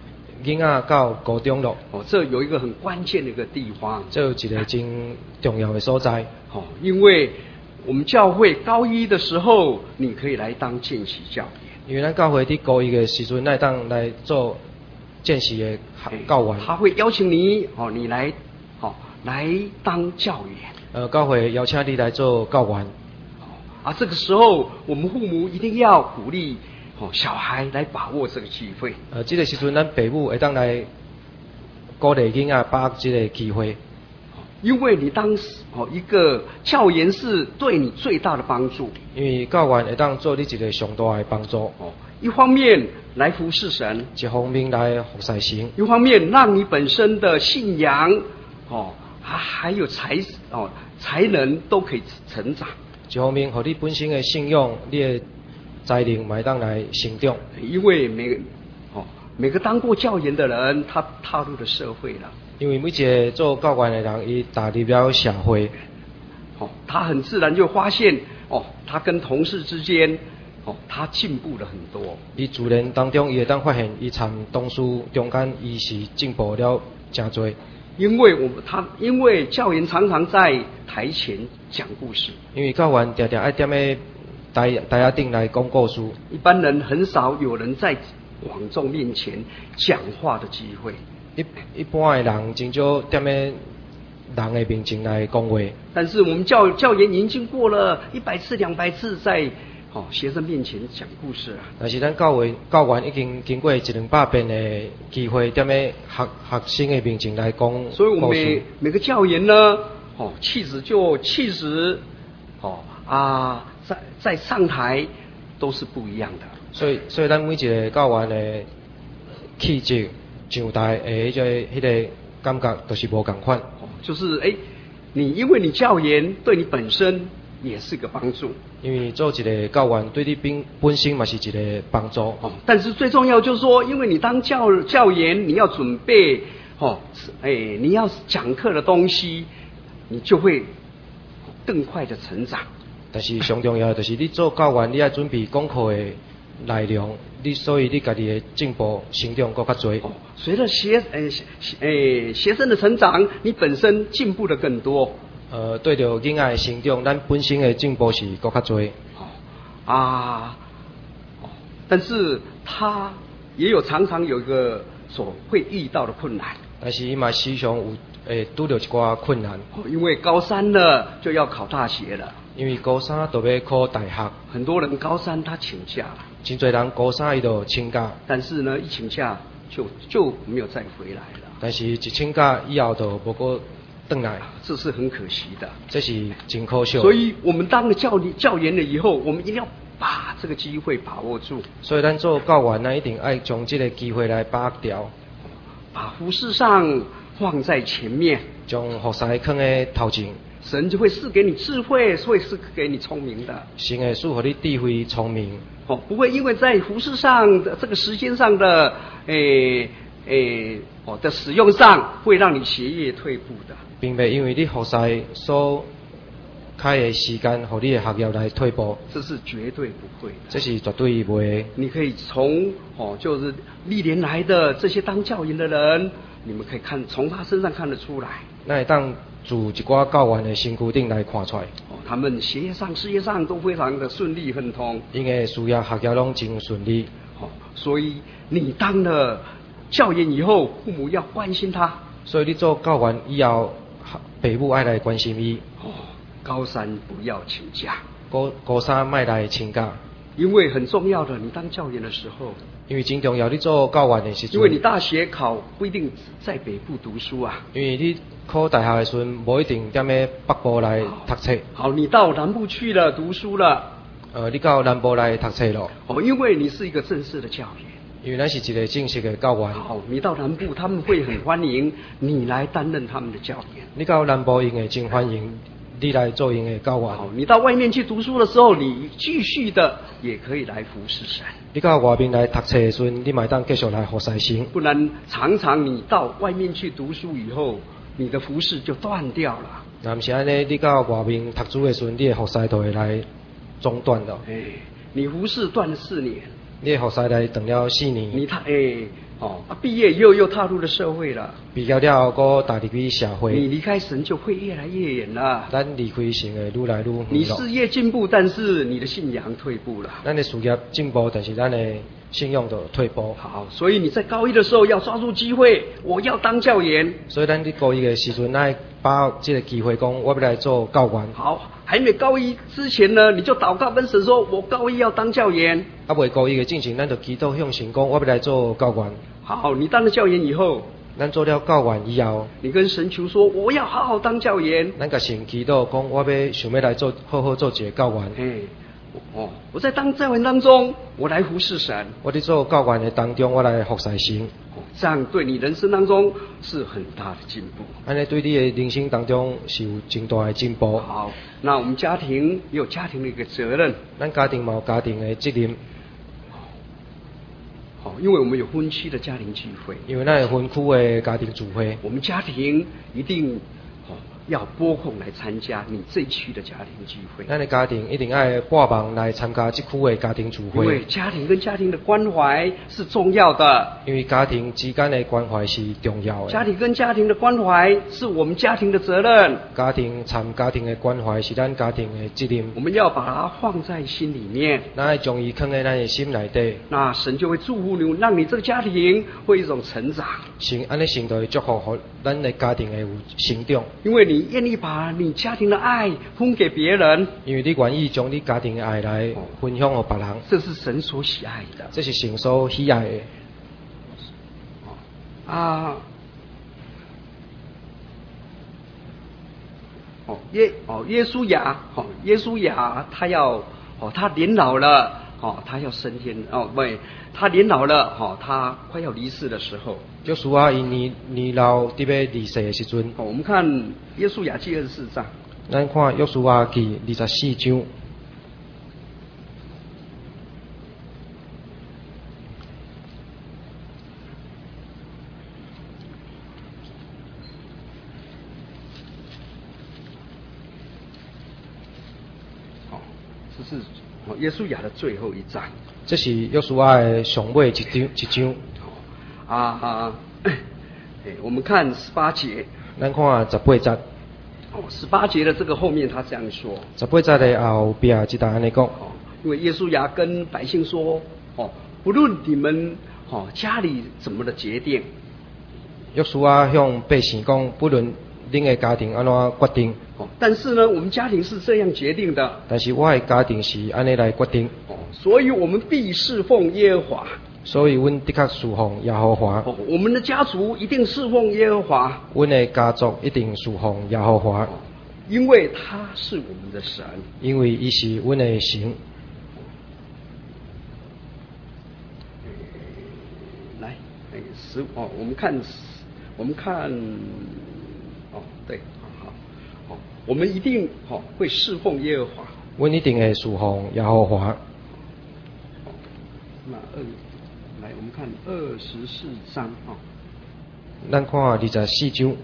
囡仔到高中了， 哦，这有一个很关键的一个地方， 这有一个真重要的所在。 哦，因为我们教会高一的时候，你可以来当见习教员。 因为咱教会伫高一的时阵，来当来做见习的教员。 他会邀请你，哦，你来，哦，来当教员。 呃，教会邀请你来做教员。 啊，这个时候我们父母一定要鼓励哦小孩来把握这个机会。 呃，这个时阵咱父母会当来鼓励囡仔把握这个机会。 因为你当时哦一个教员是对你最大的帮助。 因为教员会当做你一个上大的帮助。 哦，一方面来服侍神， 一方面来服侍神， 一方面让你本身的信仰哦还还有才哦才能都可以成长。 一方面，和你本身的信仰，你的才能买当来成长。 因为每个哦每个当过教员的人，他踏入了社会了。 因为每一个做教员的人，伊踏入了社会， 哦，他很自然就发现哦，他跟同事之间哦，他进步了很多。 伊自然当中，伊会当发现，伊参同事中间，伊是进步了真多。 因为我们他因为教员常常在台前讲故事， 因为教员常常爱踮咧台台下顶来讲故事， 一般人很少有人在广众面前讲话的机会。 一一般的人真少踮咧人的面前来讲话。 但是我们教教员已经经过了一百次、两百次在哦学生面前讲故事啊。 但是咱教员教员已经经过一两百遍的机会，踮咧学学生的面前来讲故事。 所以我们每每个教员呢，哦气质就气质，哦啊在在上台都是不一样的。 所以所以咱每一个教员的气质上台的迄个迄个感觉都是无共款。 哦，就是哎，你因为你教员对你本身也是个帮助。 因为做一个教员对你本本身嘛是一个帮助。 哦，但是最重要就是说，因为你当教教员，你要准备哦，哎，你要讲课的东西，你就会更快的成长。 但是上重要的就是你做教员，你要准备讲课的内容，你所以你家己的进步成长更较多。 哦，随着学诶诶学生的成长，你本身进步的更多。 呃，对着囡仔的成长，咱本身的进步是更较多。 哦啊，哦，但是他也有常常有一个所会遇到的困难。 但是伊嘛时常有诶拄到一寡困难。 哦，因为高三了就要考大学了。 因为高三都要考大学， 很多人高三他请假了， 真侪人高三伊就请假， 但是呢，一请假就就没有再回来了。 但是一请假以后就无过转来， 这是很可惜的， 这是真可惜。 所以我们当了教教员了以后，我们一定要把这个机会把握住。 所以咱做教员呢，一定爱将这个机会来把握掉， 把服事上放在前面， 将服侍放在头前。 神就会赐给你智慧，会赐给你聪明的。 神会赐予你智慧、聪明。 哦，不会因为在服事上的这个时间上的诶诶哦的使用上，会让你学业退步的， 并非因为你服侍所开的时间，和你的学业来退步。 这是绝对不会的。 这是绝对不会。 你可以从哦，就是历年来的这些当教员的人，你们可以看从他身上看得出来。 那会当自一寡教员的身躯顶来看出来。 哦，他们学业上、事业上都非常的顺利亨通。 因为事业、学业拢真顺利。 哦，所以你当了教员以后，父母要关心他。 所以你做教员以后，父母爱来关心你。 哦，高三不要请假。 高高三莫来请假。 因为很重要的，你当教员的时候， 因为真重要，你做教员的时阵， 因为你大学考不一定在北部读书啊。 因为你考大学的时阵，无一定踮咧北部来读册。 好，你到南部去了读书了。 呃，你到南部来读册咯。 哦，因为你是一个正式的教员。 因为咱是一个正式的教员。 好，你到南部，他们会很欢迎你来担任他们的教员。 你到南部，因会真欢迎你来做因的教员。 好，你到外面去读书的时候，你继续的也可以来服侍神。 你到外面来读册的时阵，你嘛当继续来服侍神。 不然，常常你到外面去读书以后，你的服侍就断掉了。 那不是安尼，你到外面读书的时阵，你的服侍就会来中断了。 哎，你服侍断了四年， 你的服侍来等了四年。 你他哎哦，啊，毕业以后又踏入了社会了。 毕业了后，佫踏入去社你会， 离开神就会越来越远了。 咱离开神会愈来愈远咯。 你事业进步，但是你的信仰退步了。 咱的事业进步，但是咱的信用就退步。 好，所以你在高一的时候要抓住机会，我要当教员。 所以咱伫高一的时阵，咱把这个机会讲，我要来做教员。 好，还没高一之前呢，你就祷告跟神说，我高一要当教员。 啊，未高一的进前，咱就祈祷向神讲，我要来做教员。 好，你当了教员以后， 咱做了教员以后， 你跟神求说，我要好好当教员。 咱甲神祈祷讲，我要想要来做好好做一个教员。 哎，哦，我在当教员当中，我来服侍神。 我伫做教员的当中，我来服侍神。 哦，这样对你人生当中是很大的进步。 安尼对你的人生当中是有真大的进步。 好，那我们家庭也有家庭的一个责任。 咱家庭嘛有家庭的责任。 好，因为我们有分区的家庭聚会， 因为咱有分区的家庭聚会， 我们家庭一定哦要拨空来参加你这一区的家庭聚会。 咱的家庭一定要拨忙来参加这区的家庭聚会。 因为家庭跟家庭的关怀是重要的。 因为家庭之间的关怀是重要的。 家庭跟家庭的关怀是我们家庭的责任。 家庭参家庭的关怀是咱家庭的责任。 我们要把它放在心里面。 咱要将伊放在咱的心内底。 那神就会祝福你，让你这个家庭会有一种成长。 神安尼神就会祝福互咱的家庭会有成长。 因为你愿意把你家庭的爱分给别人。 因为你愿意将你家庭的爱来分享给别人。 这是神所喜爱的。 这是神所喜爱的。 啊，哦耶哦耶稣亚哦耶稣亚他要哦他年老了哦他要升天哦不他年老了哦他快要离世的时候。 耶稣啊，因年年老伫要离世的时阵。 哦，我们看耶稣亚记二十四章。 咱看约书亚记二十四章。 是哦，耶稣亚的最后一章。 这是约书亚的上尾一章一章。 啊啊，哎，我们看十八节。 咱看十八节。 哦，十八节的这个后面他这样说。 十八节的后边这段安尼讲。 哦，因为耶稣亚跟百姓说，哦，不论你们哦家里怎么的决定。 约书亚向百姓讲，不论恁的家庭安怎决定。 哦，但是呢，我们家庭是这样决定的。 但是我的家庭是安尼来决定。 哦，所以我们必侍奉耶和华。 所以，阮的确侍奉耶和华。 哦，我们的家族一定侍奉耶和华。 阮的家族一定侍奉耶和华。 哦，因为他是我们的神。 因为伊是阮的神。 来，那个十哦，我们看，我们看，哦，对。我们一定哦会侍奉耶和华。 阮一定会侍奉耶和华。 那二，来我们看二十四章啊。 咱看二十四章。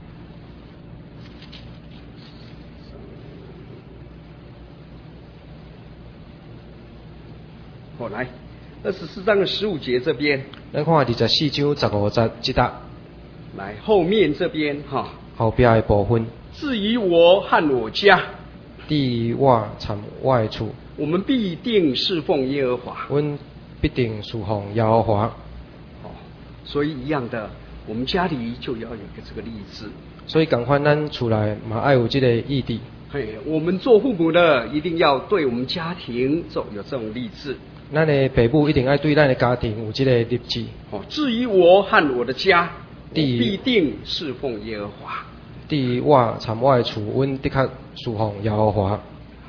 好，来二十四章的十五节这边。 咱看二十四章十五节这搭。 来后面这边哈。 后边的部分。 至于我和我家， 至于我参我的厝， 我们必定侍奉耶和华。 阮必定侍奉耶和华。 哦，所以一样的，我们家里就要有一个这个例子。 所以，共款咱厝内嘛爱有这个意志。 嘿，我们做父母的一定要对我们家庭做有这种励志。 咱的父母一定要对咱的家庭有这个励志。 哦，至于我和我的家，我必定侍奉耶和华。 至于我参我的厝，阮的确侍奉耶和华。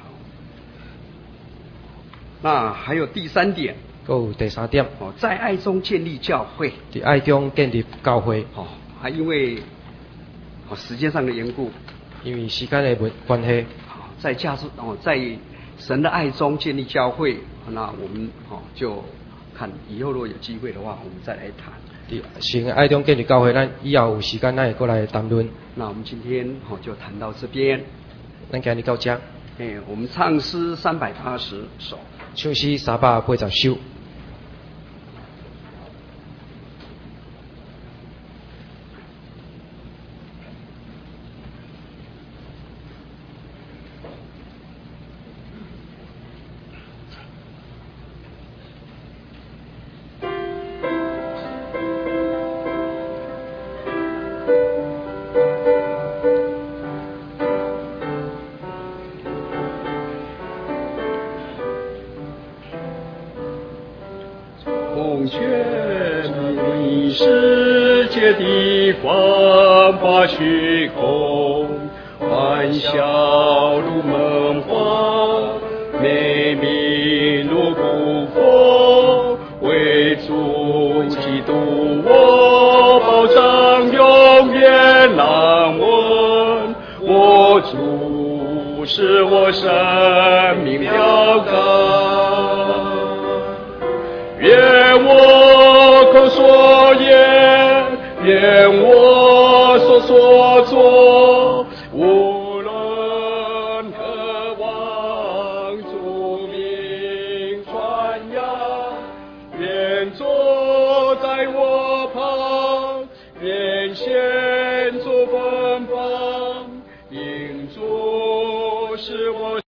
那还有第三点。 还有第三点。 哦，在爱中建立教会。 在爱中建立教会。 哦，还因为哦时间上的缘故。 因为时间的关系。 好，在家中哦，在神的爱中建立教会，那我们哦就看以后如果有机会的话，我们再来谈。 神的爱中建立教会，咱以后有时间咱会过来谈论。 那我们今天哦就谈到这边。 咱今日到这。 哎，我们唱诗三百八十首。 唱诗三百八十首。 全你世界的光华虚空，欢笑如梦幻，美名如古风，为主基督我保障永远难问，我主是我生命标杆。愿我口所言，愿我所所作，无论渴望主名传扬，愿坐在我旁，愿献出芬芳，因主是我